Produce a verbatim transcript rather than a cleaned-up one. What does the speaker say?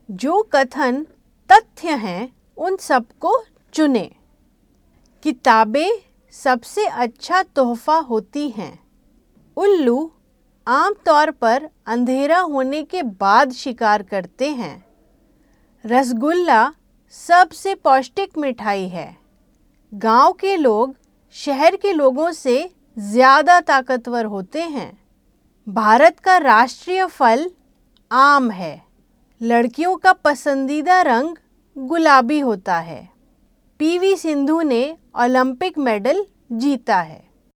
जो कथन तथ्य हैं उन सबको चुनें। किताबें सबसे अच्छा तोहफा होती हैं। उल्लू आमतौर पर अंधेरा होने के बाद शिकार करते हैं। रसगुल्ला सबसे पौष्टिक मिठाई है। गांव के लोग शहर के लोगों से ज़्यादा ताकतवर होते हैं। भारत का राष्ट्रीय फल आम है। लड़कियों का पसंदीदा रंग गुलाबी होता है। पीवी सिंधु ने ओलंपिक मेडल जीता है।